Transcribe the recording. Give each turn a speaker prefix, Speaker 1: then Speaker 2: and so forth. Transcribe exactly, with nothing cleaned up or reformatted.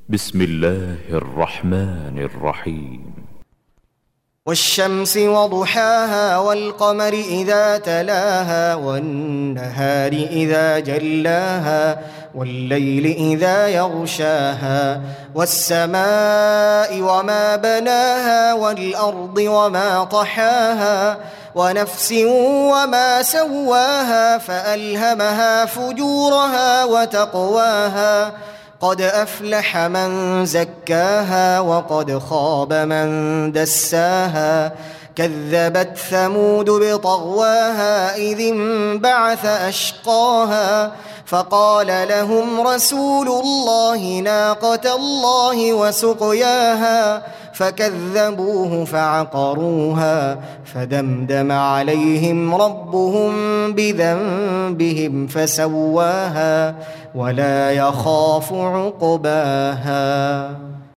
Speaker 1: بسم الله الرحمن الرحيم.
Speaker 2: والشمس وضحاها والقمر إذا تلاها والنهار إذا جلاها والليل إذا يغشاها والسماء وما بناها والأرض وما طحاها ونفس وما سواها فألهمها فجورها وتقواها قد أفلح من زكاها وقد خاب من دساها كذبت ثمود بطغواها إذ انبعث أشقاها فقال لهم رسول الله ناقة الله وسقياها فكذبوه فعقروها فدمدم عليهم ربهم بذنبهم فسواها ولا يخاف عقباها.